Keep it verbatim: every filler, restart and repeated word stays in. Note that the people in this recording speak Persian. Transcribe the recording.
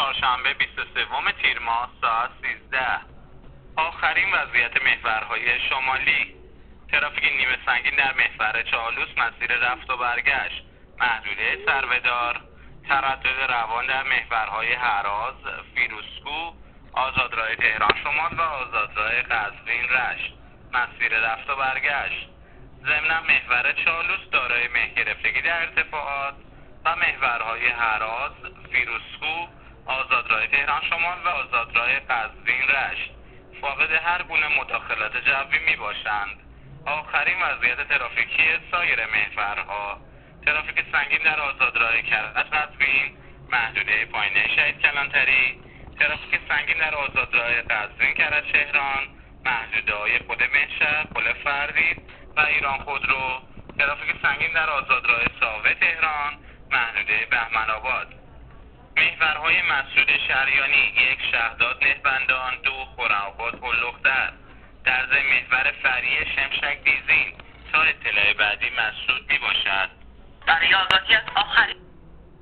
چهارشنبه بیست و سوم تیر ماه ساعت سیزده. آخرین وضعیت محورهای شمالی. ترافیک نیمه سنگین در محور چالوس مسیر رفت و برگشت، محدوده سرودار، تردد روان در محورهای هراز، فیروزکوه، آزادراه تهران شمال و آزادراه قزوین رشت، مسیر رفت و برگشت. ضمن محور چالوس دارای مه گرفتگی در ارتفاعات و محورهای هراز، فیروزکوه، آزادراه تهران شمال و آزادراه قزوین رشت فاقد هر گونه مداخلات جوی می باشند. آخرین وضعیت ترافیکی سایر محورها: ترافیک سنگین در آزادراه کرج قزوین، محدوده پایینه شهید کلانتری، ترافیک سنگین در آزادراه قزوین کرج تهران، محدوده های خود مهشهر، پل فرزید و ایران خودرو، ترافیک سنگین در آزادراه ساوه تهران، محدوده بهمن آباد. محورهای مسعود شریانی: یک شهداد نهبندان، دو خرم‌آباد هلوخدر. در ضمن محور فریه شمشک دیزین تا اطلاع بعدی مسعود می باشد. برای آگاهی از آخرین